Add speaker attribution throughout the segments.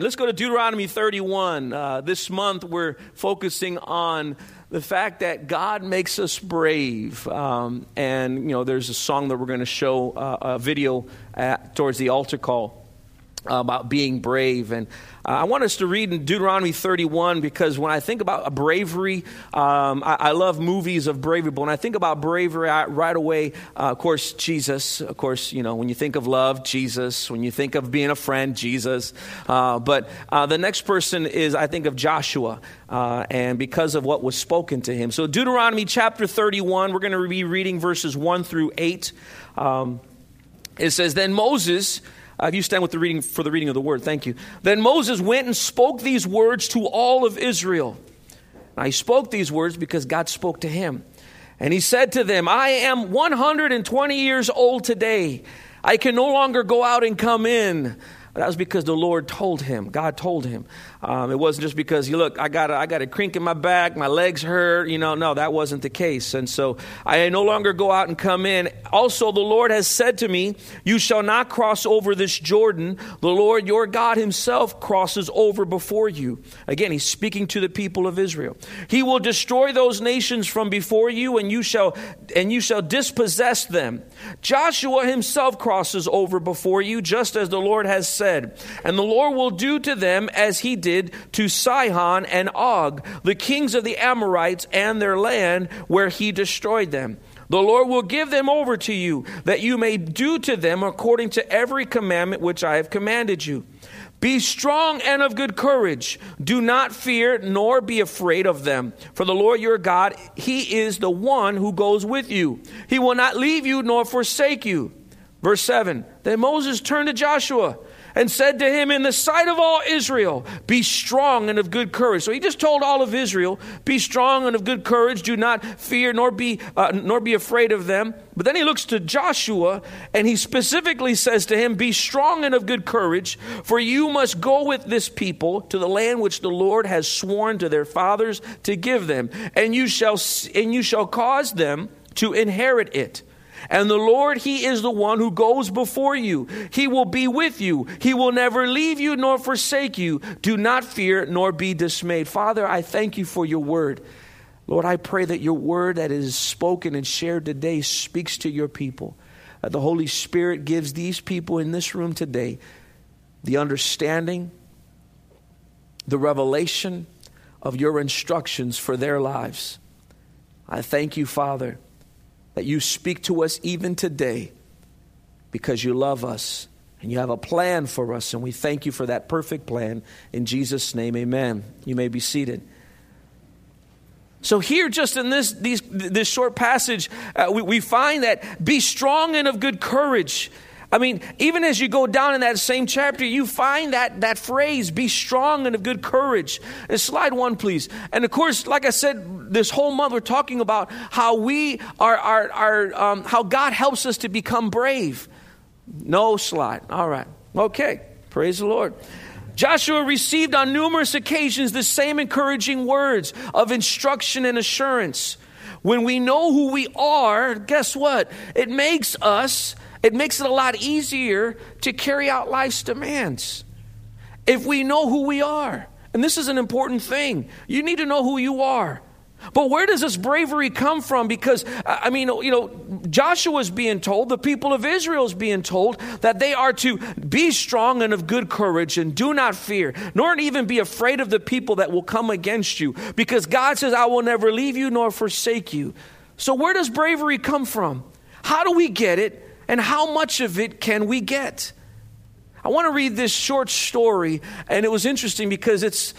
Speaker 1: Let's go to Deuteronomy 31. This month we're focusing on the fact that God makes us brave. And, there's a song that we're going to show a video towards the altar call about being brave. And I want us to read in Deuteronomy 31 because when I think about bravery, I love movies of bravery. But when I think about bravery, right away, of course, Jesus. Of course, when you think of love, Jesus. When you think of being a friend, Jesus. But the next person is, I think of Joshua. And because of what was spoken to him. So Deuteronomy chapter 31, we're going to be reading verses 1 through 8. It says, Then Moses... you stand with the reading of the word. Thank you. Then Moses went and spoke these words to all of Israel. Now he spoke these words because God spoke to him. And he said to them, I am 120 years old today. I can no longer go out and come in. That was because the Lord told him. God told him. It wasn't just because, look, I got a crink in my back, my legs hurt. No, that wasn't the case. And so I no longer go out and come in. Also, the Lord has said to me, you shall not cross over this Jordan. The Lord your God himself crosses over before you. Again, he's speaking to the people of Israel. He will destroy those nations from before you, and you shall dispossess them. Joshua himself crosses over before you, just as the Lord has said. And the Lord will do to them as he did to Sihon and Og, the kings of the Amorites, and their land where he destroyed them. The Lord will give them over to you, that you may do to them according to every commandment which I have commanded you. Be strong and of good courage. Do not fear, nor be afraid of them. For the Lord your God, he is the one who goes with you. He will not leave you nor forsake you. Verse 7, Then Moses turned to Joshua and said to him in the sight of all Israel, be strong and of good courage. So he just told all of Israel, be strong and of good courage. Do not fear nor be afraid of them. But then he looks to Joshua and he specifically says to him, be strong and of good courage, for you must go with this people to the land which the Lord has sworn to their fathers to give them, and you shall cause them to inherit it. And the Lord, he is the one who goes before you. He will be with you. He will never leave you nor forsake you. Do not fear nor be dismayed. Father, I thank you for your word. Lord, I pray that your word that is spoken and shared today speaks to your people. That the Holy Spirit gives these people in this room today the understanding, the revelation of your instructions for their lives. I thank you, Father, that you speak to us even today because you love us and you have a plan for us. And we thank you for that perfect plan. In Jesus' name, amen. You may be seated. So here, just in this short passage, we find that be strong and of good courage. I mean, even as you go down in that same chapter, you find that phrase, be strong and of good courage. And slide 1, please. And of course, like I said, this whole month we're talking about how we how God helps us to become brave. No slide. All right. Okay. Praise the Lord. Joshua received on numerous occasions the same encouraging words of instruction and assurance. When we know who we are, guess what? It makes it a lot easier to carry out life's demands. If we know who we are. And this is an important thing. You need to know who you are. But where does this bravery come from? Because, Joshua is being told, the people of Israel is being told that they are to be strong and of good courage and do not fear, nor even be afraid of the people that will come against you. Because God says, I will never leave you nor forsake you. So where does bravery come from? How do we get it? And how much of it can we get? I want to read this short story, and it was interesting because it's,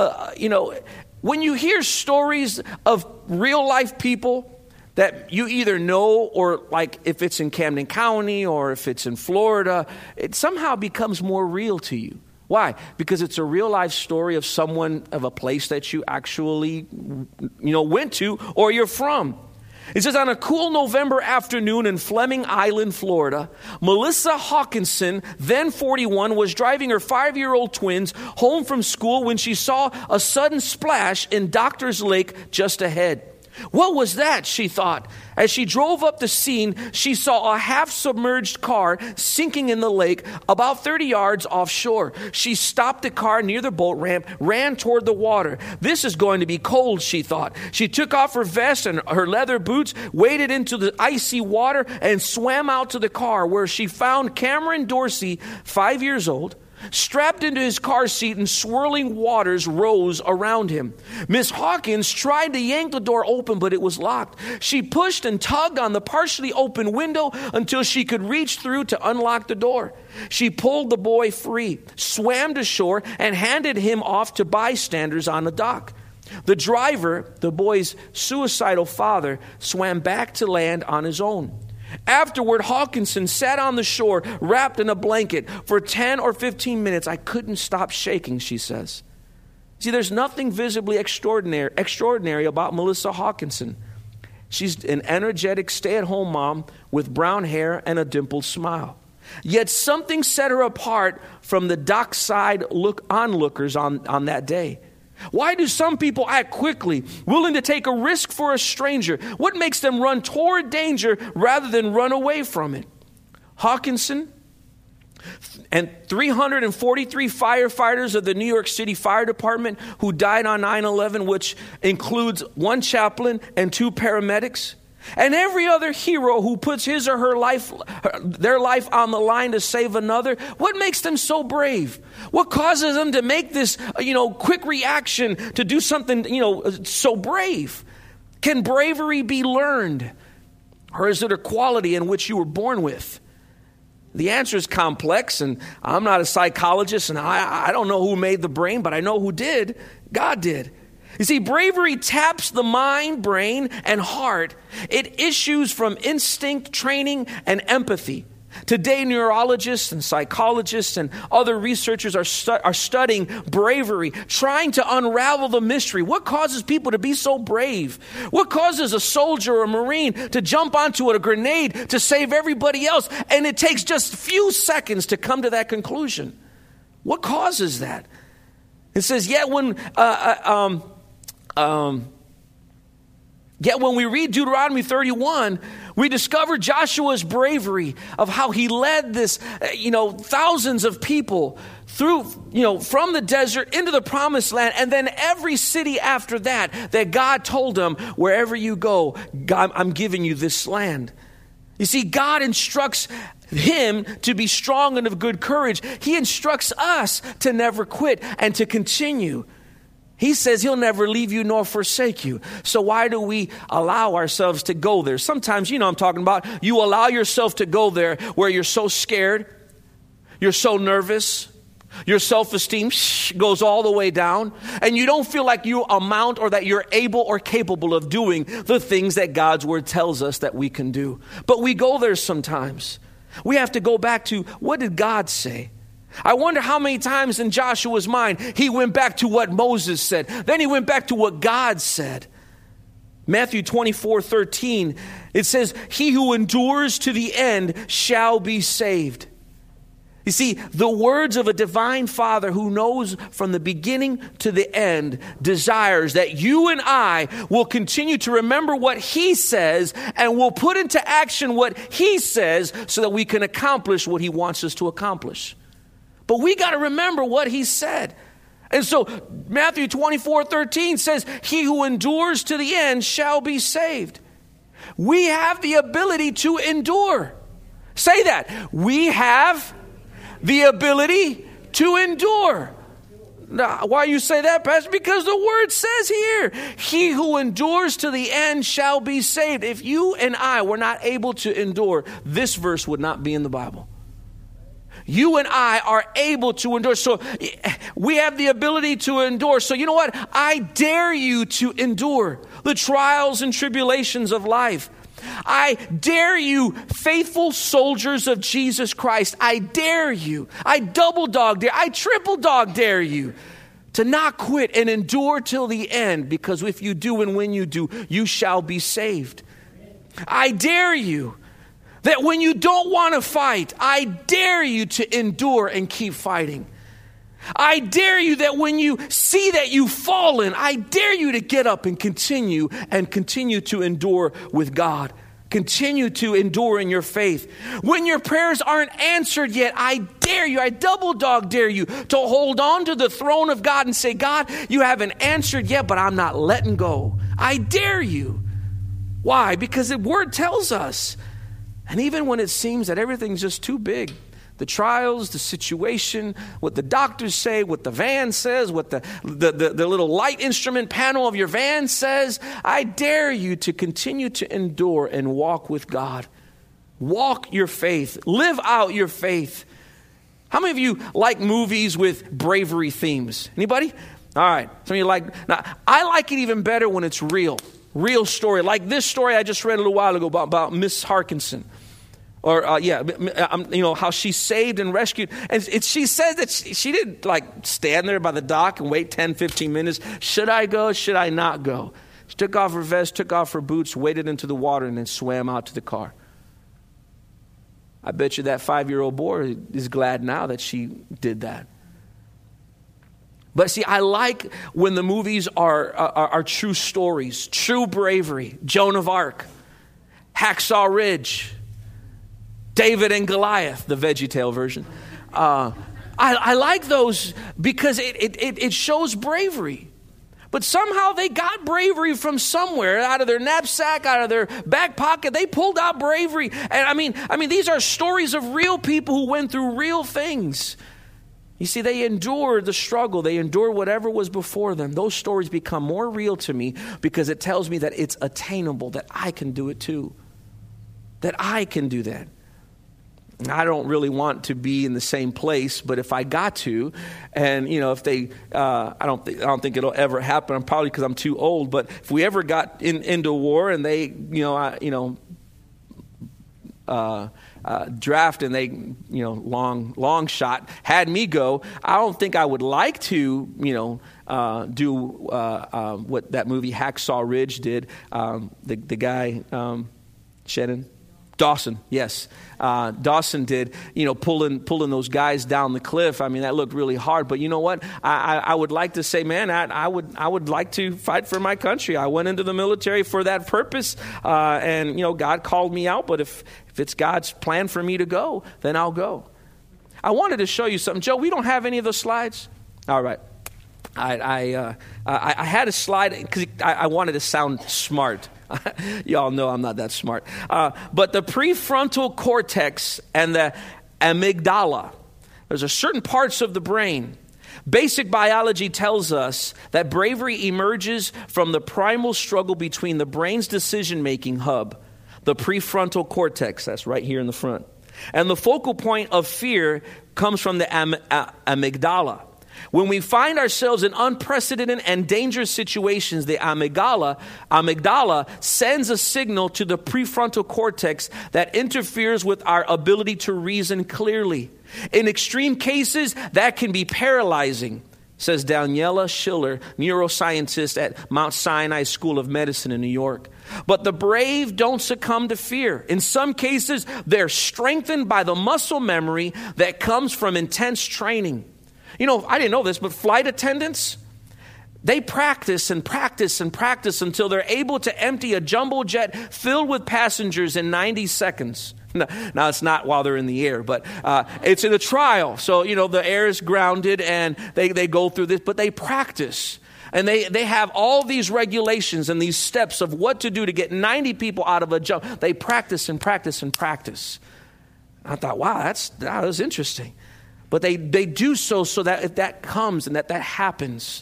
Speaker 1: when you hear stories of real life people that you either know or like if it's in Camden County or if it's in Florida, it somehow becomes more real to you. Why? Because it's a real life story of someone, of a place that you actually, went to or you're from. It says, on a cool November afternoon in Fleming Island, Florida, Melissa Hawkinson, then 41, was driving her 5-year-old twins home from school when she saw a sudden splash in Doctor's Lake just ahead. What was that, she thought. As she drove up the scene, she saw a half-submerged car sinking in the lake about 30 yards offshore. She stopped the car near the boat ramp, ran toward the water. This is going to be cold, she thought. She took off her vest and her leather boots, waded into the icy water, and swam out to the car, where she found Cameron Dorsey, 5 years old, strapped into his car seat, and swirling waters rose around him. Miss Hawkins tried to yank the door open, but it was locked. She pushed and tugged on the partially open window until she could reach through to unlock the door. She pulled the boy free, swam to shore, and handed him off to bystanders on the dock. The driver, the boy's suicidal father, swam back to land on his own. Afterward, Hawkinson sat on the shore, wrapped in a blanket. For 10 or 15 minutes, I couldn't stop shaking, she says. See, there's nothing visibly extraordinary about Melissa Hawkinson. She's an energetic stay-at-home mom with brown hair and a dimpled smile. Yet something set her apart from the dockside onlookers on that day. Why do some people act quickly, willing to take a risk for a stranger? What makes them run toward danger rather than run away from it? Hawkinson and 343 firefighters of the New York City Fire Department who died on 9/11, which includes 1 chaplain and 2 paramedics, and every other hero who puts his or their life on the line to save another. What makes them so brave? What causes them to make this, quick reaction to do something, so brave? Can bravery be learned? Or is it a quality in which you were born with? The answer is complex, and I'm not a psychologist, and I don't know who made the brain, but I know who did. God did. You see, bravery taps the mind, brain, and heart. It issues from instinct, training, and empathy. Today, neurologists and psychologists and other researchers are studying bravery, trying to unravel the mystery. What causes people to be so brave? What causes a soldier or a Marine to jump onto a grenade to save everybody else? And it takes just a few seconds to come to that conclusion. What causes that? It says, yet when we read Deuteronomy 31, we discover Joshua's bravery of how he led this, thousands of people through, from the desert into the promised land. And then every city after that God told them, wherever you go, God, I'm giving you this land. You see, God instructs him to be strong and of good courage. He instructs us to never quit and to continue. He says he'll never leave you nor forsake you. So why do we allow ourselves to go there? Sometimes, I'm talking about, you allow yourself to go there where you're so scared, you're so nervous, your self-esteem goes all the way down, and you don't feel like you amount or that you're able or capable of doing the things that God's word tells us that we can do. But we go there sometimes. We have to go back to, what did God say? I wonder how many times in Joshua's mind he went back to what Moses said. Then he went back to what God said. Matthew 24:13, it says, he who endures to the end shall be saved. You see, the words of a divine Father who knows from the beginning to the end desires that you and I will continue to remember what he says and will put into action what he says so that we can accomplish what he wants us to accomplish. But we got to remember what he said. And so Matthew 24:13 says, he who endures to the end shall be saved. We have the ability to endure. Say that. We have the ability to endure. Now, why you say that, Pastor? Because the word says here, he who endures to the end shall be saved. If you and I were not able to endure, this verse would not be in the Bible. You and I are able to endure. So we have the ability to endure. So you know what? I dare you to endure the trials and tribulations of life. I dare you, faithful soldiers of Jesus Christ. I dare you. I double dog dare. I triple dog dare you to not quit and endure till the end, because if you do and when you do, you shall be saved. I dare you that when you don't want to fight, I dare you to endure and keep fighting. I dare you that when you see that you've fallen, I dare you to get up and continue to endure with God. Continue to endure in your faith. When your prayers aren't answered yet, I dare you, I double dog dare you to hold on to the throne of God and say, God, you haven't answered yet, but I'm not letting go. I dare you. Why? Because the word tells us. And even when it seems that everything's just too big, the trials, the situation, what the doctors say, what the van says, what the little light instrument panel of your van says, I dare you to continue to endure and walk with God. Walk your faith. Live out your faith. How many of you like movies with bravery themes? Anybody? All right. Some of you like. Now, I like it even better when it's real. Real story. Like this story I just read a little while ago about Miss Harkinson. Or, how she saved and rescued. And she said that she didn't stand there by the dock and wait 10, 15 minutes. Should I go? Should I not go? She took off her vest, took off her boots, waded into the water, and then swam out to the car. I bet you that 5-year-old boy is glad now that she did that. But see, I like when the movies are true stories, true bravery. Joan of Arc, Hacksaw Ridge, David and Goliath, the VeggieTale version. I like those because it shows bravery. But somehow they got bravery from somewhere, out of their knapsack, out of their back pocket. They pulled out bravery. And I mean, these are stories of real people who went through real things. You see, they endured the struggle. They endured whatever was before them. Those stories become more real to me because it tells me that it's attainable, that I can do it too. That I can do that. I don't really want to be in the same place, but if I got to, and if they, I don't think it'll ever happen. Probably because I'm too old. But if we ever got into war and they, draft and they, long shot had me go, I don't think I would like to, do what that movie Hacksaw Ridge did. The guy, Shannon. Dawson, yes. Dawson did, pulling those guys down the cliff. I mean, that looked really hard. But you know what? I would like to say, man, I would like to fight for my country. I went into the military for that purpose. And God called me out. But if it's God's plan for me to go, then I'll go. I wanted to show you something. Joe, we don't have any of those slides? All right. I had a slide because I wanted to sound smart. Y'all know I'm not that smart. But the prefrontal cortex and the amygdala, there's a certain parts of the brain. Basic biology tells us that bravery emerges from the primal struggle between the brain's decision-making hub, the prefrontal cortex, that's right here in the front, and the focal point of fear comes from the amygdala. When we find ourselves in unprecedented and dangerous situations, the amygdala sends a signal to the prefrontal cortex that interferes with our ability to reason clearly. In extreme cases, that can be paralyzing, says Daniela Schiller, neuroscientist at Mount Sinai School of Medicine in New York. But the brave don't succumb to fear. In some cases, they're strengthened by the muscle memory that comes from intense training. I didn't know this, but flight attendants, they practice and practice and practice until they're able to empty a jumbo jet filled with passengers in 90 seconds. Now, it's not while they're in the air, but it's in a trial. So, the air is grounded and they go through this, but they practice. And they have all these regulations and these steps of what to do to get 90 people out of a jump. They practice and practice and practice. I thought, wow, that was interesting. But they do so that if that comes and that happens,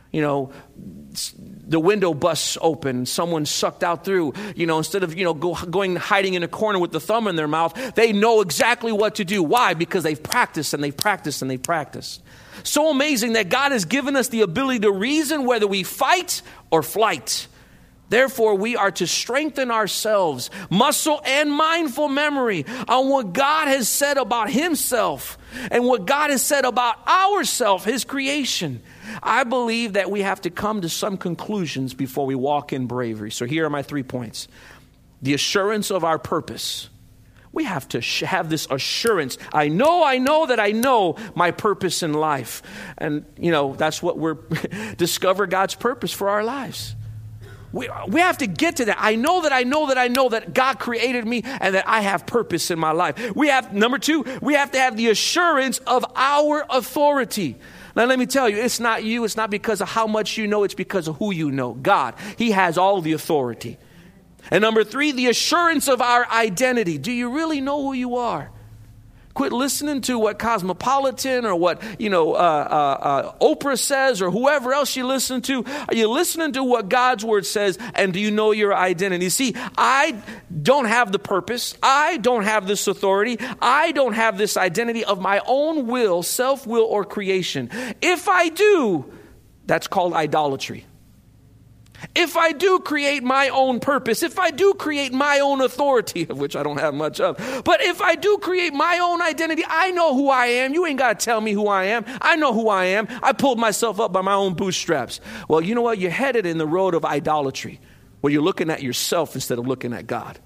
Speaker 1: the window busts open, someone's sucked out through, instead of, going hiding in a corner with the thumb in their mouth, they know exactly what to do. Why? Because they've practiced and they've practiced and they've practiced. So amazing that God has given us the ability to reason whether we fight or flight. Therefore, we are to strengthen ourselves, muscle and mindful memory on what God has said about himself and what God has said about ourself, his creation. I believe that we have to come to some conclusions before we walk in bravery. So here are my 3 points. The assurance of our purpose. We have to have this assurance. I know that I know my purpose in life. And, that's what we're discover God's purpose for our lives. We have to get to that. I know that God created me and that I have purpose in my life. Number two, we have to have the assurance of our authority. Now, let me tell you, it's not you. It's not because of how much you know. It's because of who you know. God. He has all the authority. And number three, the assurance of our identity. Do you really know who you are? Quit listening to what Cosmopolitan or what, Oprah says or whoever else you listen to. Are you listening to what God's word says? And do you know your identity? See, I don't have the purpose. I don't have this authority. I don't have this identity of my own will, self-will, or creation. If I do, that's called idolatry. If I do create my own purpose, if I do create my own authority, of which I don't have much of, but if I do create my own identity, I know who I am. You ain't got to tell me who I am. I know who I am. I pulled myself up by my own bootstraps. Well, you know what? You're headed in the road of idolatry, where you're looking at yourself instead of looking at God.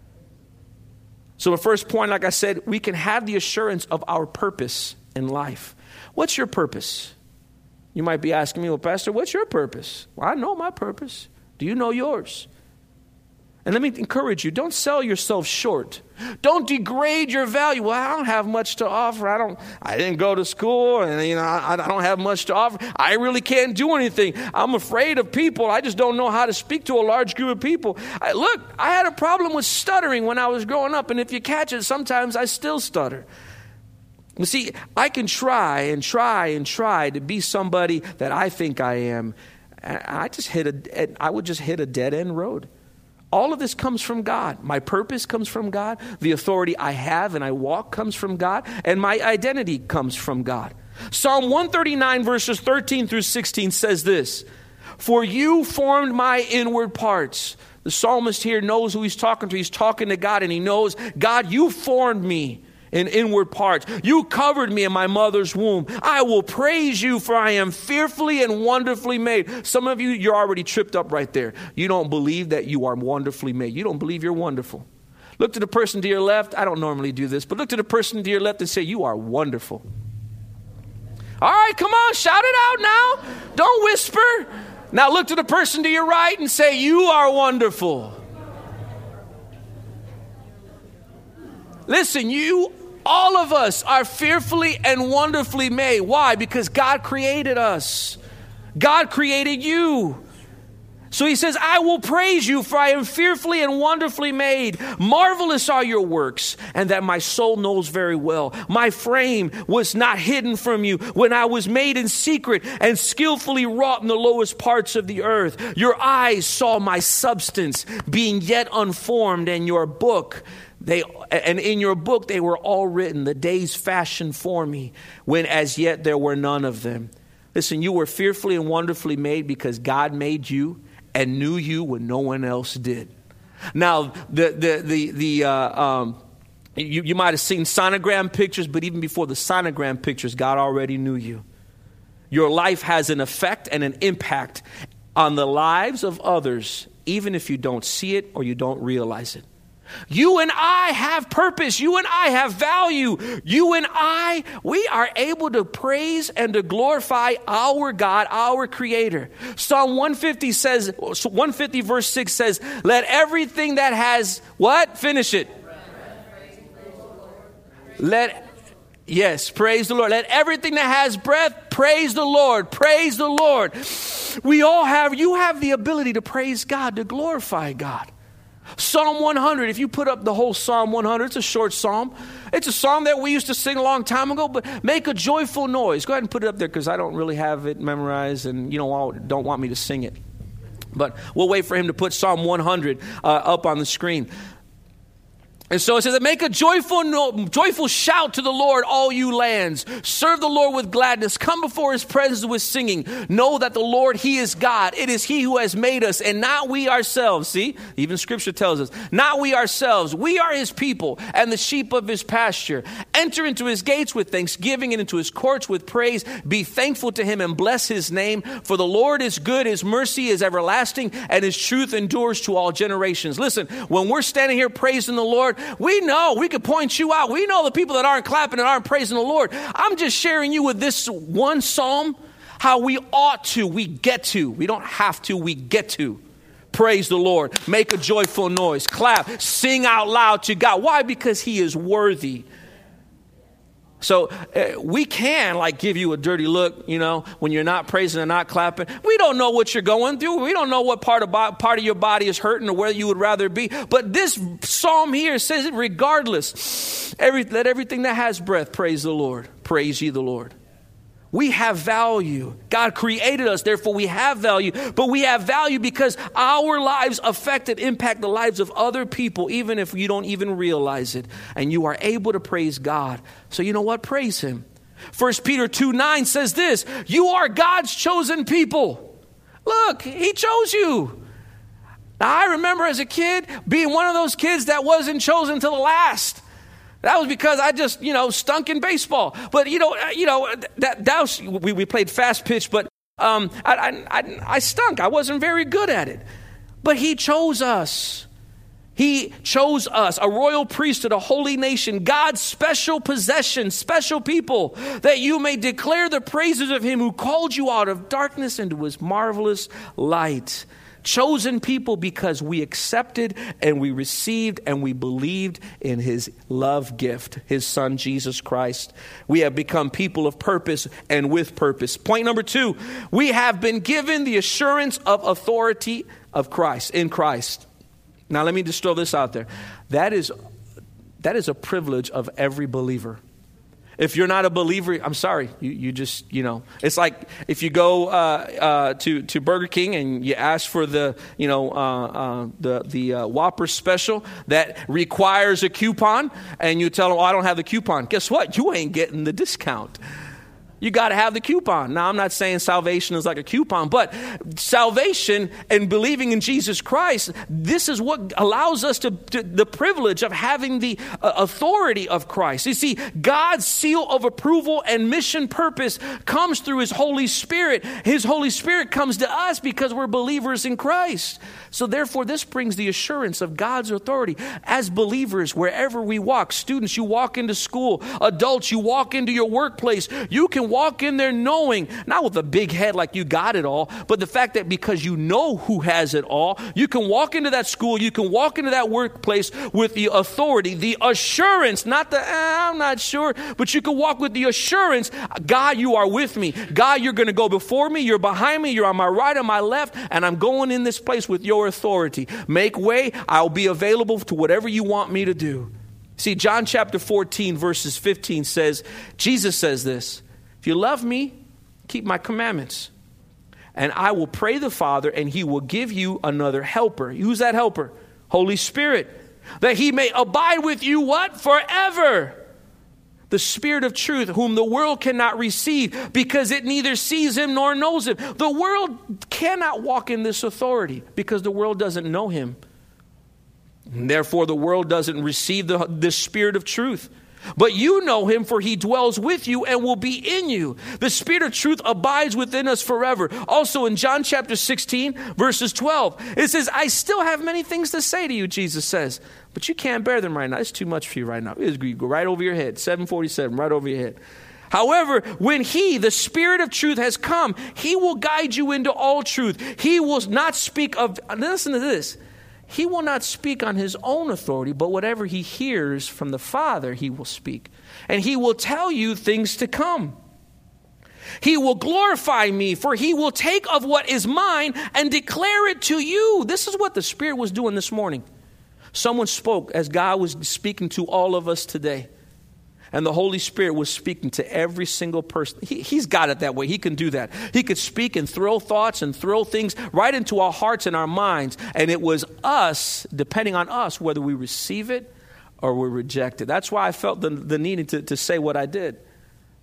Speaker 1: So the first point, like I said, we can have the assurance of our purpose in life. What's your purpose? You might be asking me, well, Pastor, what's your purpose? Well, I know my purpose. Do you know yours? And let me encourage you, don't sell yourself short. Don't degrade your value. Well, I don't have much to offer. I didn't go to school and I don't have much to offer. I really can't do anything. I'm afraid of people. I just don't know how to speak to a large group of people. I had a problem with stuttering when I was growing up, and if you catch it, sometimes I still stutter. You see, I can try to be somebody that I think I am. I would just hit a dead end road. All of this comes from God. My purpose comes from God. The authority I have and I walk comes from God. And my identity comes from God. Psalm 139 verses 13 through 16 says this: "For you formed my inward parts." The psalmist here knows who he's talking to. He's talking to God, and he knows, God, you formed me in inward parts. You covered me in my mother's womb. I will praise you, for I am fearfully and wonderfully made. Some of you, you're already tripped up right there. You don't believe that you are wonderfully made. You don't believe you're wonderful. Look to the person to your left. I don't normally do this, but look to the person to your left and say, you are wonderful. All right, come on, shout it out now. Don't whisper. Now look to the person to your right and say, you are wonderful. Listen, all of us are fearfully and wonderfully made. Why? Because God created us. God created you. So he says, I will praise you, for I am fearfully and wonderfully made. Marvelous are your works, and that my soul knows very well. My frame was not hidden from you when I was made in secret and skillfully wrought in the lowest parts of the earth. Your eyes saw my substance being yet unformed, and in your book they were all written, the days fashioned for me, when as yet there were none of them. Listen, you were fearfully and wonderfully made because God made you and knew you when no one else did. Now, you might have seen sonogram pictures, but even before the sonogram pictures, God already knew you. Your life has an effect and an impact on the lives of others, even if you don't see it or you don't realize it. You and I have purpose. You and I have value. You and I, we are able to praise and to glorify our God, our Creator. Psalm 150 verse 6 says, let everything that has, what? Finish it. Yes, praise the Lord. Let everything that has breath, praise the Lord. Praise the Lord. You have the ability to praise God, to glorify God. Psalm 100, if you put up the whole Psalm 100, it's a short psalm. It's a psalm that we used to sing a long time ago, but make a joyful noise. Go ahead and put it up there because I don't really have it memorized and you don't want me to sing it. But we'll wait for him to put Psalm 100 up on the screen. And so it says, make a joyful shout to the Lord, all you lands. Serve the Lord with gladness. Come before his presence with singing. Know that the Lord, he is God. It is he who has made us and not we ourselves. See, even scripture tells us, not we ourselves. We are his people and the sheep of his pasture. Enter into his gates with thanksgiving and into his courts with praise. Be thankful to him and bless his name. For the Lord is good. His mercy is everlasting and his truth endures to all generations. Listen, when we're standing here praising the Lord, Lord. We know, we could point you out. We know the people that aren't clapping and aren't praising the Lord. I'm just sharing you with this one psalm, how we ought to, we get to. We don't have to, we get to. Praise the Lord. Make a joyful noise. Clap. Sing out loud to God. Why? Because he is worthy. So we can like give you a dirty look, you know, when you're not praising and not clapping. We don't know what you're going through. We don't know what part of your body is hurting or where you would rather be. But this psalm here says it regardless. Let everything that has breath praise the Lord. Praise ye the Lord. We have value. God created us, therefore we have value. But we have value because our lives affect and impact the lives of other people, even if you don't even realize it. And you are able to praise God. So you know what? Praise him. 1 Peter 2:9 says this, you are God's chosen people. Look, he chose you. Now, I remember as a kid being one of those kids that wasn't chosen to the last. That was because I just, stunk in baseball. But, that was, we played fast pitch, but I stunk. I wasn't very good at it. But he chose us. He chose us, a royal priesthood, a holy nation, God's special possession, special people, that you may declare the praises of him who called you out of darkness into his marvelous light. Chosen people because we accepted and we received and we believed in his love gift, his son, Jesus Christ. We have become people of purpose and with purpose. Point number 2, we have been given the assurance of authority of Christ, in Christ. Now, let me just throw this out there. That is a privilege of every believer. If you're not a believer, I'm sorry. You just, it's like if you go to Burger King and you ask for the Whopper special that requires a coupon, and you tell them, I don't have the coupon. Guess what? You ain't getting the discount. You got to have the coupon. Now, I'm not saying salvation is like a coupon, but salvation and believing in Jesus Christ, this is what allows us to the privilege of having the authority of Christ. You see, God's seal of approval and mission purpose comes through his Holy Spirit. His Holy Spirit comes to us because we're believers in Christ. So therefore, this brings the assurance of God's authority. As believers, wherever we walk, students, you walk into school, adults, you walk into your workplace, you can walk in there knowing, not with a big head like you got it all, but the fact that because you know who has it all, you can walk into that school, you can walk into that workplace with the authority, the assurance, not the, I'm not sure, but you can walk with the assurance, God, you are with me. God, you're going to go before me, you're behind me, you're on my right, on my left, and I'm going in this place with your authority. Make way, I'll be available to whatever you want me to do. See, John chapter 14, verses 15 says, Jesus says this, if you love me, keep my commandments. And I will pray the Father, and he will give you another helper. Who's that helper? Holy Spirit. That he may abide with you, what? Forever. The Spirit of truth, whom the world cannot receive, because it neither sees him nor knows him. The world cannot walk in this authority, because the world doesn't know him. And therefore, the world doesn't receive the Spirit of truth. But you know him, for he dwells with you and will be in you. The Spirit of truth abides within us forever. Also in John chapter 16, verses 12, it says, I still have many things to say to you, Jesus says, but you can't bear them right now. It's too much for you right now. You go right over your head. 747, right over your head. However, when he, the Spirit of truth, has come, he will guide you into all truth. He will not speak of, listen to this, he will not speak on his own authority, but whatever he hears from the Father, he will speak. And he will tell you things to come. He will glorify me, for he will take of what is mine and declare it to you. This is what the Spirit was doing this morning. Someone spoke as God was speaking to all of us today. And the Holy Spirit was speaking to every single person. He's got it that way. He can do that. He could speak and throw thoughts and throw things right into our hearts and our minds. And it was us, depending on us, whether we receive it or we reject it. That's why I felt the need to say what I did.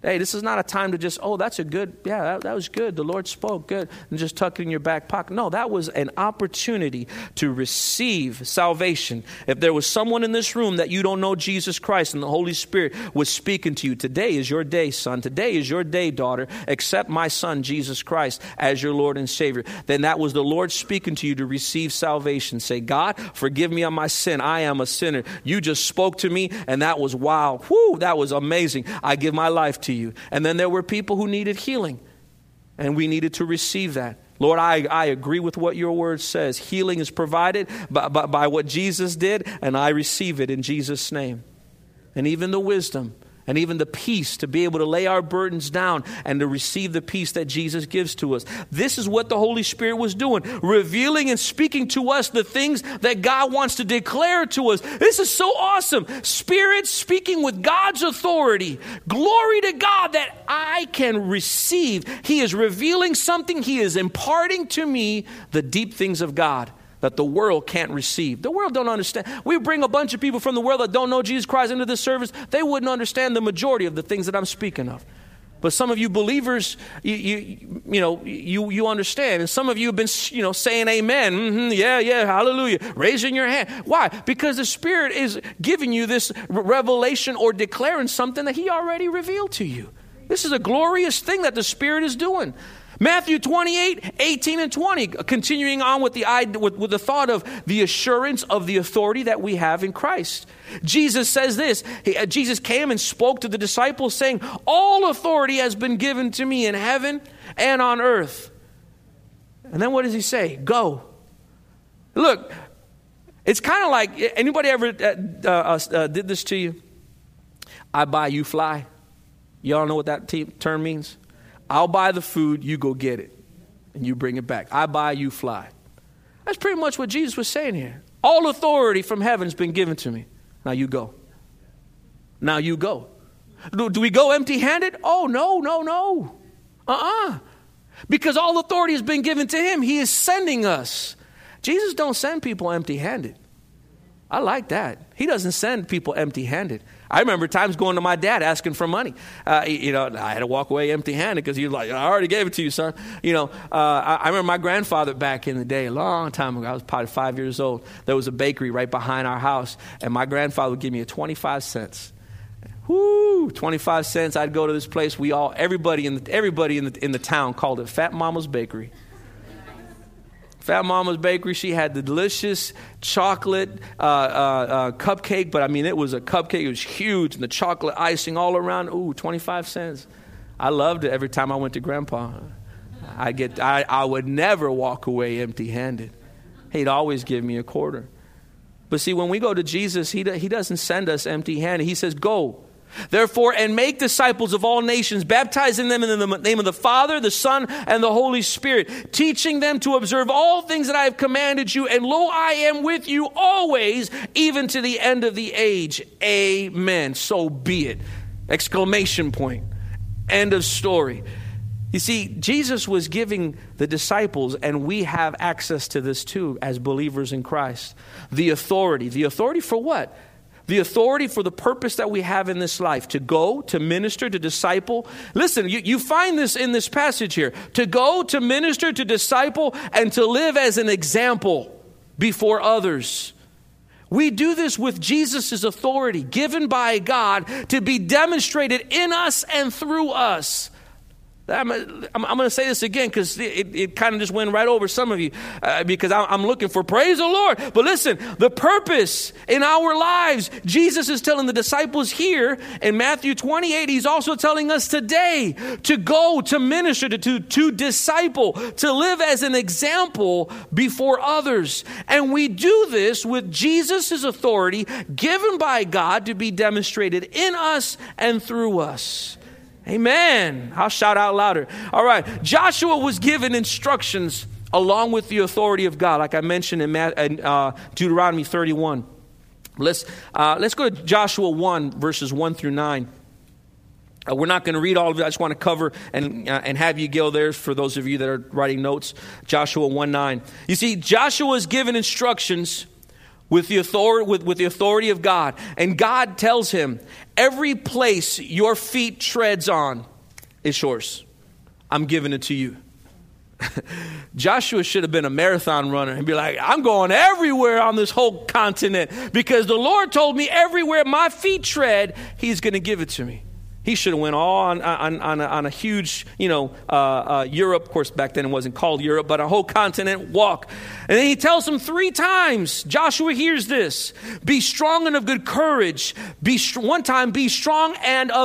Speaker 1: Hey, this is not a time to just, that's a good, that was good. The Lord spoke, good. And just tuck it in your back pocket. No, that was an opportunity to receive salvation. If there was someone in this room that you don't know Jesus Christ and the Holy Spirit was speaking to you, today is your day, son. Today is your day, daughter. Accept my son, Jesus Christ, as your Lord and Savior. Then that was the Lord speaking to you to receive salvation. Say, God, forgive me of my sin. I am a sinner. You just spoke to me, and that was wow. Whoo, that was amazing. I give my life to you. And then there were people who needed healing, and we needed to receive that. Lord, I agree with what your word says. Healing is provided by what Jesus did, and I receive it in Jesus' name. And even the wisdom and even the peace to be able to lay our burdens down and to receive the peace that Jesus gives to us. This is what the Holy Spirit was doing, revealing and speaking to us the things that God wants to declare to us. This is so awesome. Spirit speaking with God's authority. Glory to God that I can receive. He is revealing something. He is imparting to me the deep things of God that the world can't receive. The world don't understand. We bring a bunch of people from the world that don't know Jesus Christ into this service. They wouldn't understand the majority of the things that I'm speaking of. But some of you believers, you understand. And some of you have been, saying amen. Mm-hmm, yeah, hallelujah. Raising your hand. Why? Because the Spirit is giving you this revelation or declaring something that He already revealed to you. This is a glorious thing that the Spirit is doing. Matthew 28, 18 and 20, continuing on with the thought of the assurance of the authority that we have in Christ. Jesus says this, Jesus came and spoke to the disciples saying, all authority has been given to me in heaven and on earth. And then what does He say? Go. Look, it's kind of like, anybody ever did this to you? I buy, you fly. Y'all know what that term means? I'll buy the food, you go get it, and you bring it back. I buy, you fly. That's pretty much what Jesus was saying here. All authority from heaven has been given to me. Now you go. Now you go. Do we go empty-handed? Oh, no. Because all authority has been given to Him. He is sending us. Jesus don't send people empty-handed. I like that. He doesn't send people empty-handed. I remember times going to my dad asking for money. I had to walk away empty-handed because he was like, I already gave it to you, son. I remember my grandfather back in the day, a long time ago, I was probably 5 years old. There was a bakery right behind our house, and my grandfather would give me 25 cents. Whoo, 25 cents. I'd go to this place. Everybody in the town called it Fat Mama's Bakery. Fat Mama's Bakery, she had the delicious chocolate cupcake, but I mean, it was a cupcake. It was huge, and the chocolate icing all around. Ooh, 25 cents. I loved it every time I went to Grandpa. I would never walk away empty-handed. He'd always give me a quarter. But see, when we go to Jesus, He doesn't send us empty-handed. He says, go. Therefore, and make disciples of all nations, baptizing them in the name of the Father, the Son, and the Holy Spirit, teaching them to observe all things that I have commanded you. And lo, I am with you always, even to the end of the age. Amen. So be it. Exclamation point. End of story. You see, Jesus was giving the disciples, and we have access to this too as believers in Christ. The authority. The authority for what? The authority for the purpose that we have in this life, to go, to minister, to disciple. Listen, you find this in this passage here. To go, to minister, to disciple, and to live as an example before others. We do this with Jesus' authority given by God to be demonstrated in us and through us. I'm going to say this again because it kind of just went right over some of you because I'm looking for praise the Lord. But listen, the purpose in our lives, Jesus is telling the disciples here in Matthew 28, He's also telling us today to go, to minister, to disciple, to live as an example before others. And we do this with Jesus' authority given by God to be demonstrated in us and through us. Amen. I'll shout out louder. All right. Joshua was given instructions along with the authority of God, like I mentioned in Deuteronomy 31. Let's go to Joshua 1, verses 1 through 9. We're not going to read all of it. I just want to cover and have you go there for those of you that are writing notes. Joshua 1:9. You see, Joshua is given instructions with the authority of God. And God tells him, every place your feet treads on is yours. I'm giving it to you. Joshua should have been a marathon runner and be like, I'm going everywhere on this whole continent because the Lord told me everywhere my feet tread, he's going to give it to me. He should have went all on a huge, Europe. Of course, back then it wasn't called Europe, but a whole continent walk. And then he tells them 3 times. Joshua hears this: be strong and of good courage. One time, be strong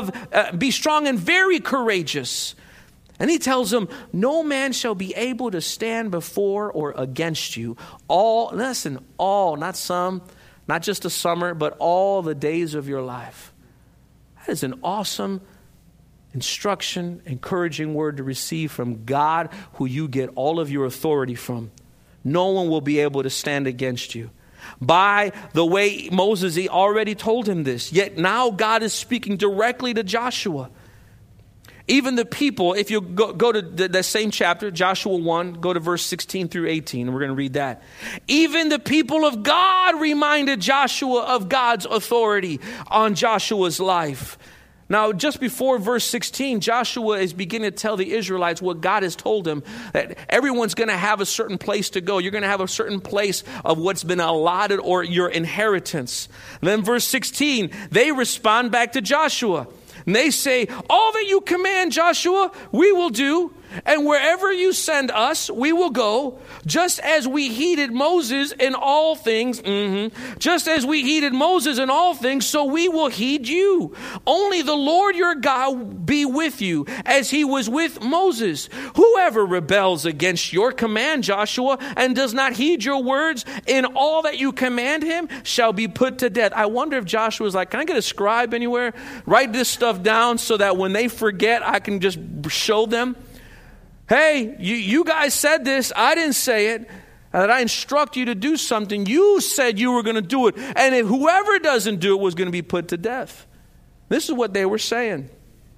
Speaker 1: and very courageous. And he tells them, no man shall be able to stand before or against you. All, not some, not just a summer, but all the days of your life. That is an awesome instruction, encouraging word to receive from God, who you get all of your authority from. No one will be able to stand against you. By the way, Moses, he already told him this. Yet now God is speaking directly to Joshua. Even the people, if you go to the same chapter, Joshua 1, go to verse 16 through 18, and we're going to read that. Even the people of God reminded Joshua of God's authority on Joshua's life. Now, just before verse 16, Joshua is beginning to tell the Israelites what God has told him, that everyone's going to have a certain place to go. You're going to have a certain place of what's been allotted or your inheritance. And then verse 16, they respond back to Joshua. And they say, all that you command, Joshua, we will do. And wherever you send us, we will go. Just as we heeded Moses in all things. Just as we heeded Moses in all things, so we will heed you. Only the Lord your God be with you, as he was with Moses. Whoever rebels against your command, Joshua, and does not heed your words in all that you command him, shall be put to death. I wonder if Joshua was like, can I get a scribe anywhere? Write this stuff down so that when they forget, I can just show them. Hey, you guys said this. I didn't say it. That I instruct you to do something. You said you were going to do it. And if whoever doesn't do it was going to be put to death. This is what they were saying.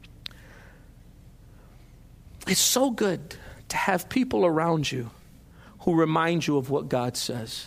Speaker 1: It's so good to have people around you who remind you of what God says.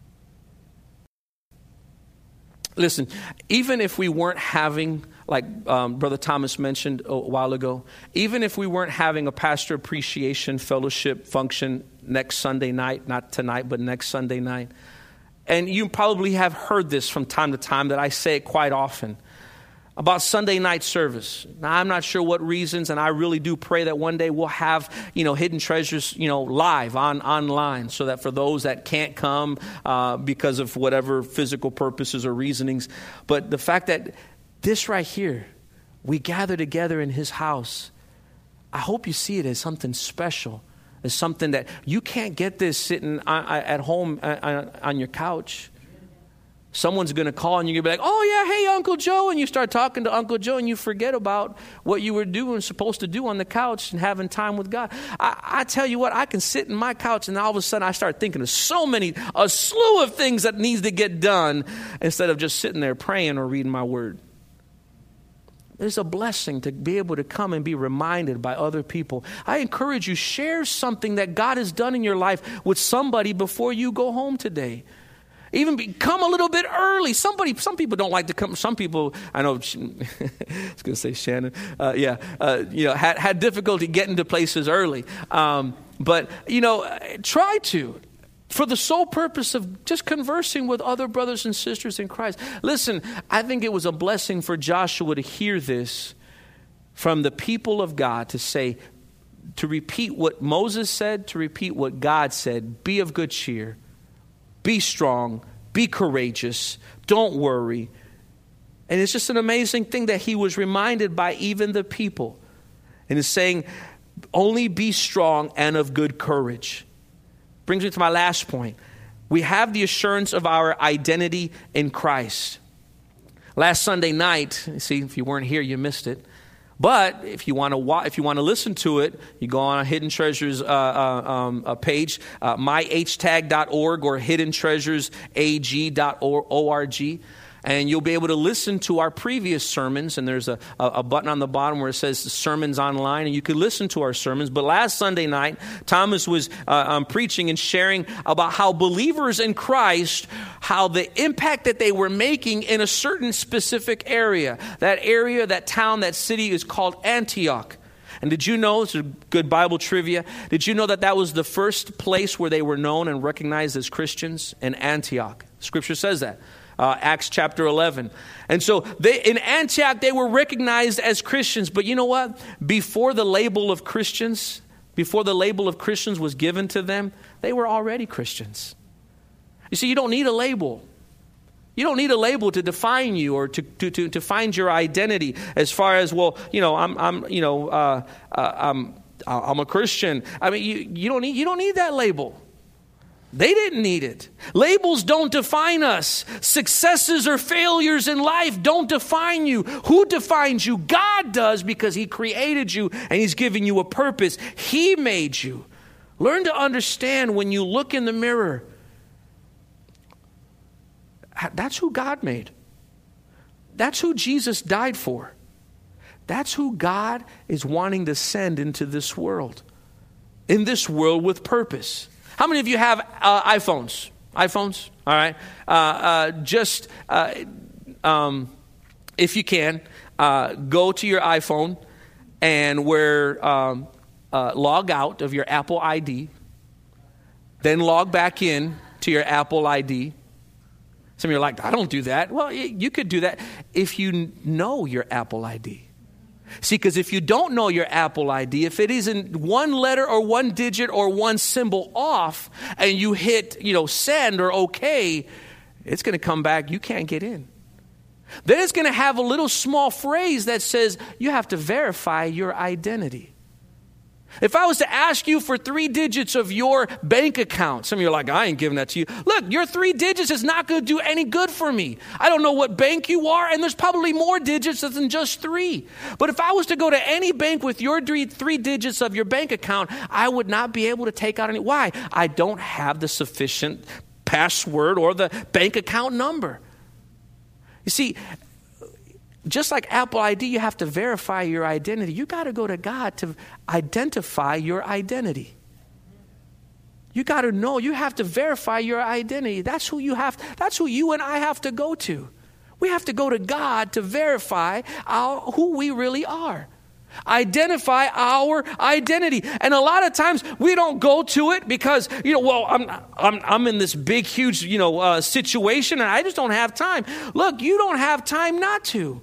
Speaker 1: Listen, even if we weren't having, like Brother Thomas mentioned a while ago, even if we weren't having a pastor appreciation fellowship function next Sunday night, not tonight, but next Sunday night, and you probably have heard this from time to time that I say it quite often, about Sunday night service. Now, I'm not sure what reasons, and I really do pray that one day we'll have, Hidden Treasures, live online, so that for those that can't come because of whatever physical purposes or reasonings, but the fact that this right here, we gather together in his house, I hope you see it as something special, as something that you can't get this sitting at home on your couch. Someone's going to call and you're going to be like, oh yeah, hey Uncle Joe. And you start talking to Uncle Joe and you forget about what you were supposed to do on the couch and having time with God. I tell you what, I can sit in my couch and all of a sudden I start thinking of a slew of things that needs to get done instead of just sitting there praying or reading my word. It's a blessing to be able to come and be reminded by other people. I encourage you, share something that God has done in your life with somebody before you go home today. Even come a little bit early. Some people don't like to come. Some people, I know, I was going to say Shannon. Had difficulty getting to places early. But try to, for the sole purpose of just conversing with other brothers and sisters in Christ. Listen, I think it was a blessing for Joshua to hear this from the people of God, to repeat what Moses said, to repeat what God said. Be of good cheer. Be strong, be courageous, don't worry. And it's just an amazing thing that he was reminded by even the people. And it's saying, only be strong and of good courage. Brings me to my last point. We have the assurance of our identity in Christ. Last Sunday night, see, if you weren't here, you missed it. But if you want to listen to it, you go on a Hidden Treasures page, myhtag.org or hiddentreasuresag.org. And you'll be able to listen to our previous sermons. And there's a button on the bottom where it says Sermons Online. And you can listen to our sermons. But last Sunday night, Thomas was preaching and sharing about how believers in Christ, how the impact that they were making in a certain specific area. That area, that town, that city is called Antioch. And did you know, it's a good Bible trivia, did you know that that was the first place where they were known and recognized as Christians? In Antioch. Scripture says that. Acts chapter 11. And so in Antioch, they were recognized as Christians. But you know what? Before the label of Christians was given to them, they were already Christians. You see, you don't need a label. You don't need a label to define you or to find your identity as far as, well, you know, I'm a Christian. I mean, you don't need that label. They didn't need it. Labels don't define us. Successes or failures in life don't define you. Who defines you? God does, because He created you and He's giving you a purpose. He made you. Learn to understand when you look in the mirror, that's who God made. That's who Jesus died for. That's who God is wanting to send into this world. In this world with purpose. How many of you have iPhones? iPhones? All right. If you can, go to your iPhone and log out of your Apple ID. Then log back in to your Apple ID. Some of you are like, I don't do that. Well, you could do that if you know your Apple ID. See, because if you don't know your Apple ID, if it isn't one letter or one digit or one symbol off, and you hit, send or okay, it's going to come back, you can't get in. Then it's going to have a little small phrase that says you have to verify your identity. If I was to ask you for 3 digits of your bank account, some of you are like, I ain't giving that to you. Look, your 3 digits is not going to do any good for me. I don't know what bank you are, and there's probably more digits than just 3. But if I was to go to any bank with your 3 digits of your bank account, I would not be able to take out any. Why? I don't have the sufficient password or the bank account number. You see, just like Apple ID, you have to verify your identity. You got to go to God to identify your identity. You got to know. You have to verify your identity. That's who you and I have to go to. We have to go to God to verify who we really are. Identify our identity. And a lot of times we don't go to it because, I'm in this big, huge, situation and I just don't have time. Look, you don't have time not to.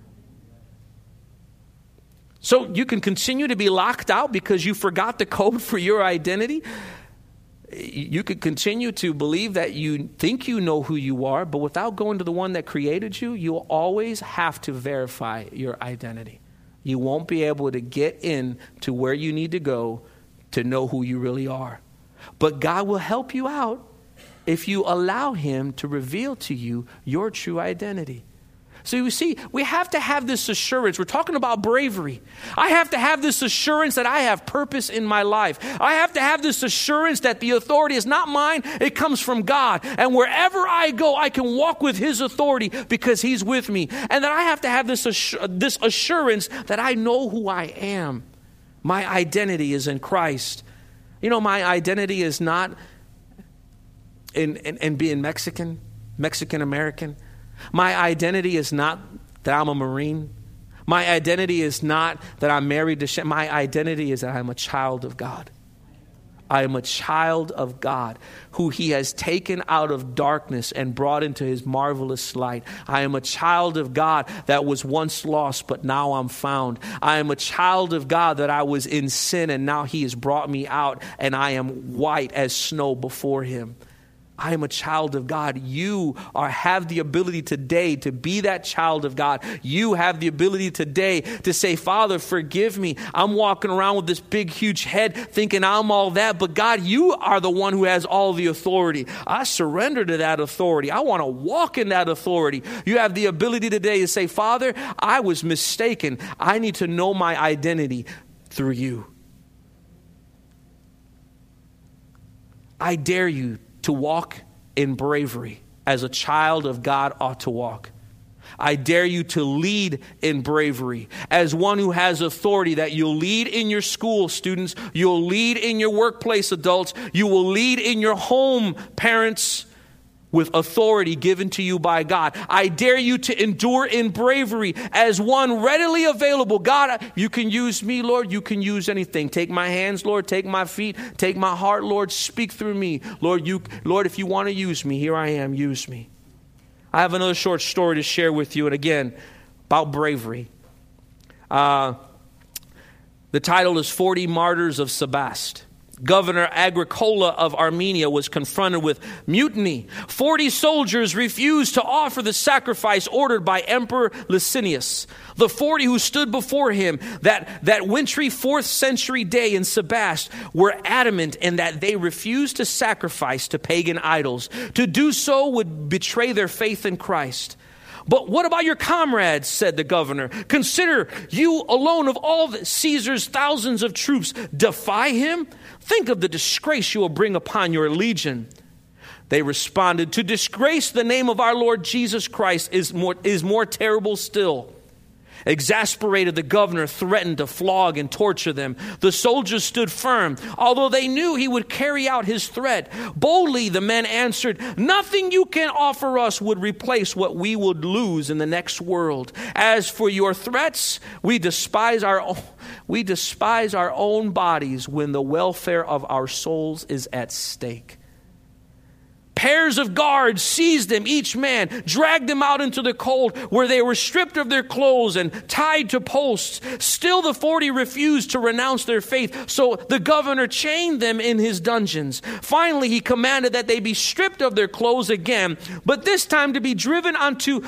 Speaker 1: So you can continue to be locked out because you forgot the code for your identity. You could continue to believe that you think you know who you are, but without going to the one that created you, you'll always have to verify your identity. You won't be able to get in to where you need to go to know who you really are. But God will help you out if you allow Him to reveal to you your true identity. So you see, we have to have this assurance. We're talking about bravery. I have to have this assurance that I have purpose in my life. I have to have this assurance that the authority is not mine, it comes from God. And wherever I go, I can walk with His authority because He's with me. And that I have to have this assurance that I know who I am. My identity is in Christ. My identity is not in being Mexican American. My identity is not that I'm a Marine. My identity is not that I'm married to Shem. My identity is that I'm a child of God. I am a child of God who He has taken out of darkness and brought into His marvelous light. I am a child of God that was once lost, but now I'm found. I am a child of God that I was in sin, and now He has brought me out, and I am white as snow before Him. I am a child of God. You have the ability today to be that child of God. You have the ability today to say, Father, forgive me. I'm walking around with this big, huge head thinking I'm all that. But God, You are the one who has all the authority. I surrender to that authority. I want to walk in that authority. You have the ability today to say, Father, I was mistaken. I need to know my identity through You. I dare you to walk in bravery. as a child of God ought to walk. I dare you to lead in bravery as one who has authority, that you'll lead in your school, students. You'll lead in your workplace, adults. You will lead in your home, parents, with authority given to you by God. I dare you to endure in bravery as one readily available. God, you can use me, Lord. You can use anything. Take my hands, Lord. Take my feet. Take my heart, Lord. Speak through me. Lord, if you want to use me, here I am. Use me. I have another short story to share with you, and again, about bravery. The title is 40 Martyrs of Sebaste. Governor Agricola of Armenia was confronted with mutiny. 40 soldiers refused to offer the sacrifice ordered by Emperor Licinius. The 40 who stood before him that wintry 4th century day in Sebaste were adamant in that they refused to sacrifice to pagan idols. To do so would betray their faith in Christ. But what about your comrades, said the governor. Consider you alone of all Caesar's thousands of troops defy him? Think of the disgrace you will bring upon your legion. They responded, to disgrace the name of our Lord Jesus Christ is more terrible still. Exasperated, the governor threatened to flog and torture them. The soldiers stood firm, although they knew he would carry out his threat. Boldly, the men answered, nothing you can offer us would replace what we would lose in the next world. As for your threats, we despise our own bodies when the welfare of our souls is at stake. Pairs of guards seized them, each man, dragged them out into the cold where they were stripped of their clothes and tied to posts. Still the 40 refused to renounce their faith, so the governor chained them in his dungeons. Finally, he commanded that they be stripped of their clothes again, but this time to be driven onto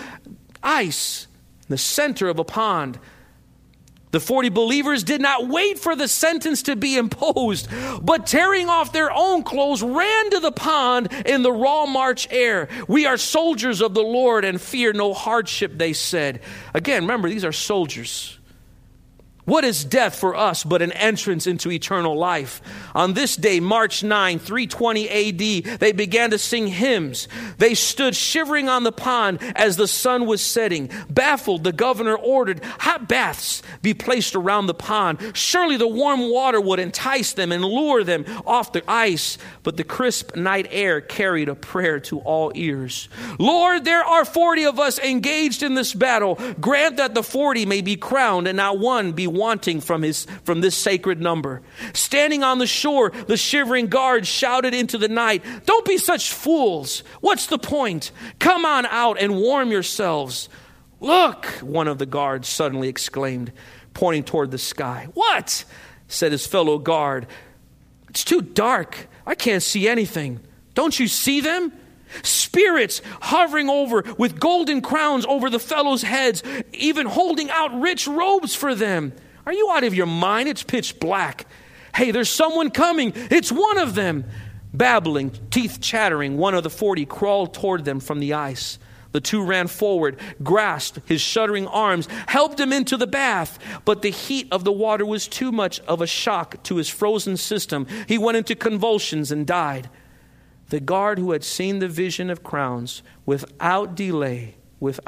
Speaker 1: ice in the center of a pond. The 40 believers did not wait for the sentence to be imposed, but tearing off their own clothes, ran to the pond in the raw March air. We are soldiers of the Lord and fear no hardship, they said. Again, remember, these are soldiers. What is death for us but an entrance into eternal life? On this day, March 9, 320 AD, they began to sing hymns. They stood shivering on the pond as the sun was setting. Baffled, the governor ordered hot baths be placed around the pond. Surely the warm water would entice them and lure them off the ice. But the crisp night air carried a prayer to all ears. Lord, there are 40 of us engaged in this battle. Grant that the 40 may be crowned and not one be wanting from this sacred number. Standing on the shore, the shivering guards shouted into the night, don't be such fools. What's the point? Come on out and warm yourselves. Look, one of the guards suddenly exclaimed, pointing toward the sky. What? Said his fellow guard. It's too dark. I can't see anything. Don't you see them? Spirits hovering over with golden crowns over the fellows' heads, even holding out rich robes for them. Are you out of your mind? It's pitch black. Hey, there's someone coming. It's one of them. Babbling, teeth chattering, one of the 40 crawled toward them from the ice. The two ran forward, grasped his shuddering arms, helped him into the bath. But the heat of the water was too much of a shock to his frozen system. He went into convulsions and died. The guard who had seen the vision of crowns without delay,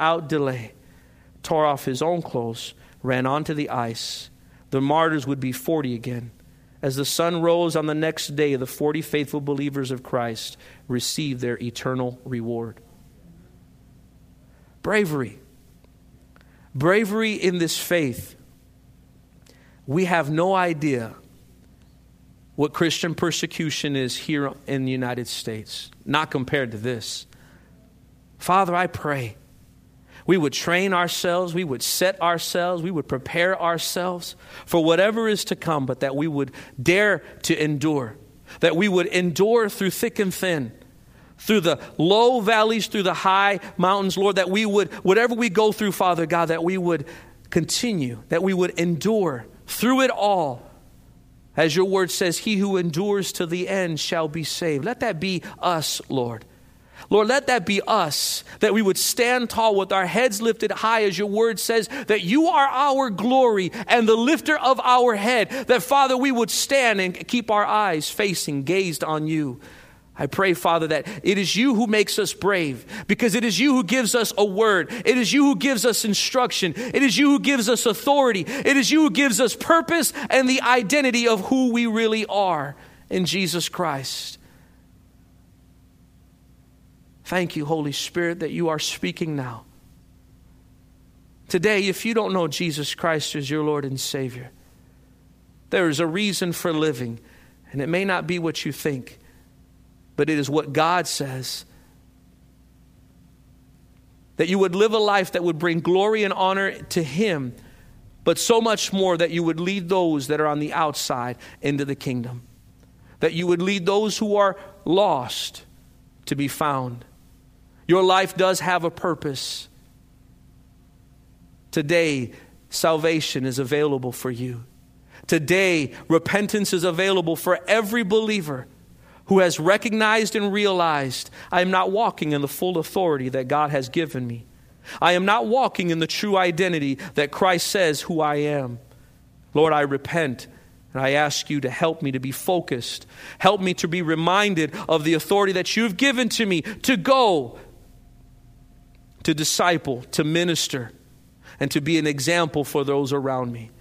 Speaker 1: tore off his own clothes, ran onto the ice. The martyrs would be 40 again. As the sun rose on the next day, the 40 faithful believers of Christ received their eternal reward. Bravery. Bravery in this faith. We have no idea what Christian persecution is here in the United States, not compared to this. Father, I pray we would train ourselves, we would set ourselves, we would prepare ourselves for whatever is to come, but that we would dare to endure, that we would endure through thick and thin, through the low valleys, through the high mountains, Lord, that we would, whatever we go through, Father God, that we would continue, that we would endure through it all. As your word says, he who endures to the end shall be saved. Let that be us, Lord. Lord, let that be us, that we would stand tall with our heads lifted high, as your word says, that you are our glory and the lifter of our head, that, Father, we would stand and keep our eyes gazed on you. I pray, Father, that it is you who makes us brave, because it is you who gives us a word. It is you who gives us instruction. It is you who gives us authority. It is you who gives us purpose and the identity of who we really are in Jesus Christ. Thank you, Holy Spirit, that you are speaking now. Today, if you don't know Jesus Christ as your Lord and Savior, there is a reason for living, and it may not be what you think, but it is what God says. That you would live a life that would bring glory and honor to Him, but so much more that you would lead those that are on the outside into the kingdom. That you would lead those who are lost to be found. Your life does have a purpose. Today, salvation is available for you. Today, repentance is available for every believer who has recognized and realized, I am not walking in the full authority that God has given me. I am not walking in the true identity that Christ says who I am. Lord, I repent, and I ask you to help me to be focused. Help me to be reminded of the authority that you have given to me to go, to disciple, to minister, and to be an example for those around me.